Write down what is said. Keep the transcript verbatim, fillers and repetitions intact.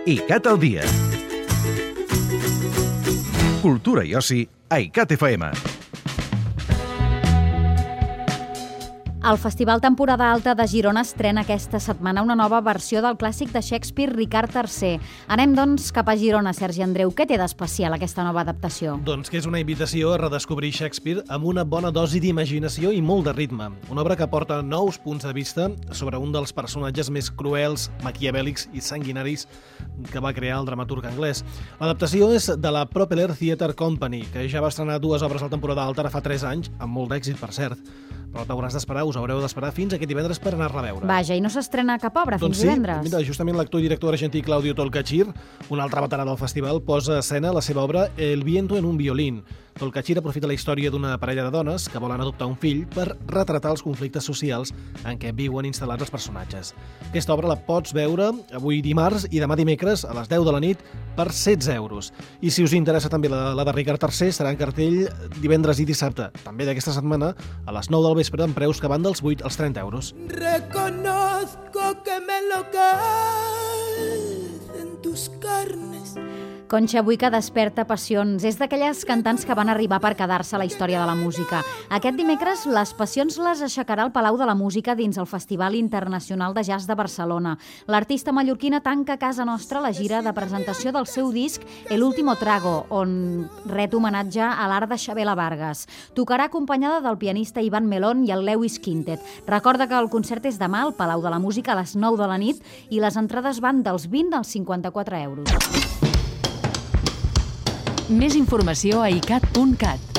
ICAT al dia. Cultura i oci a ICAT F M. El Festival Temporada Alta de Girona estrena aquesta setmana una nova versió del clàssic de Shakespeare Ricard tercer. Anem, doncs, cap a Girona, Sergi Andreu. Què té d'especial aquesta nova adaptació? Doncs que és una invitació a redescobrir Shakespeare amb una bona dosi d'imaginació i molt de ritme. Una obra que aporta nous punts de vista sobre un dels personatges més cruels, maquiavèlics i sanguinaris que va crear el dramaturg anglès. L'adaptació és de la Propeller Theatre Company, que ja va estrenar dues obres a la temporada alta ara fa tres anys, amb molt d'èxit, per cert. Però t'hauràs d'esperar, us haureu d'esperar fins aquest divendres per anar-la a veure. Vaja, i no s'estrena cap obra fins doncs sí, divendres? Mira, justament l'actor i director argentí Claudio Tolcachir, un altre veterà del festival, posa a escena la seva obra El viento en un violín. Tolcachir aprofita la història d'una parella de dones que volen adoptar un fill per retratar els conflictes socials en què viuen instal·lats els personatges. Aquesta obra la pots veure avui dimarts i demà dimecres a les deu de la nit per setze euros. I si us interessa també la, la de Ricard tercer, serà en cartell divendres i dissabte, també d'aquesta setmana, a les nou del vespre, amb preus que van dels vuit als trenta euros. Reconozco que me enlocecen tus carnes. Concha Buy, que desperta passions. És d'aquelles cantants que van arribar per quedar-se a la història de la música. Aquest dimecres, les passions les aixecarà al Palau de la Música dins el Festival Internacional de Jazz de Barcelona. L'artista mallorquina tanca a casa nostra la gira de presentació del seu disc El último trago, on ret homenatge a l'art de Xabela Vargas. Tocarà acompanyada del pianista Ivan Melón i el Lewis Quintet. Recorda que el concert és demà al Palau de la Música a les nou de la nit i les entrades van dels vint als cinquanta-quatre euros. Més informació a icat punt cat.